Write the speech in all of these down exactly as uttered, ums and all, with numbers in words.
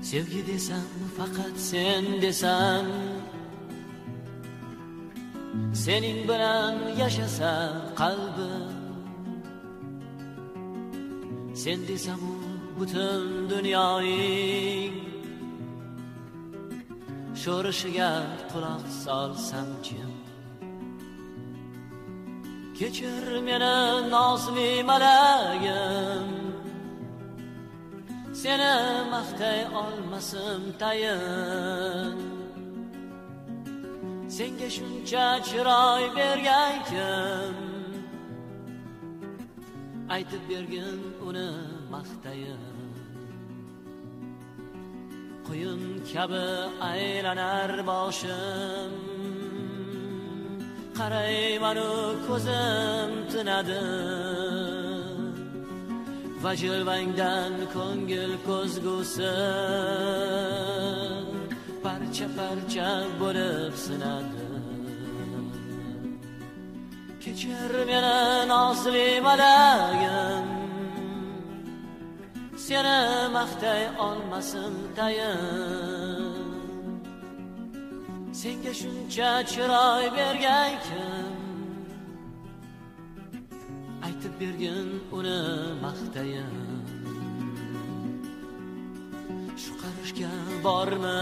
Sevgi desam faqat sen desam, sening bilan yashasa qalbim, sen desam u butun dunyoning sho'rishiga quloq solsam kim? Kechir meni nozli malagim, seni maqtay olmasim tayin. Senga shuncha chiroy bergan kim? Aytib bergin uni maqtayin. Quyun kabi aylanar boshim, qaraymanu ko'zim tinadi. Va jilvangdan ko'ngil ko'zgusi parcha parcha bo'lib sinadi. Kechir meni nozli malagim, seni maqtay olmasim tayin. Senga shuncha chiroy bergan kim? Aytib bergin uni maqtayin. Shu qarashga bormi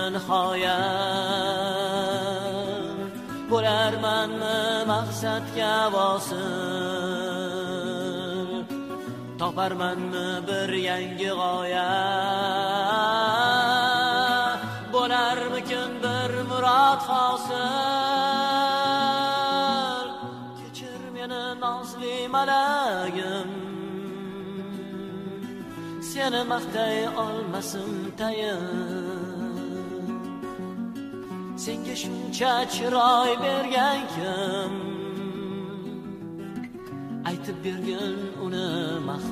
nihoyat? Bo'larmanmi maqsadga vosil? Toparmanmi bir yangi g'oyat? Bo'larmikin bir murod hosil? Kechir meni nozli malagim, seni maqtay olmasim tayin. Senga shuncha chiroy bergan kim? Aytib bergin uni maqtay.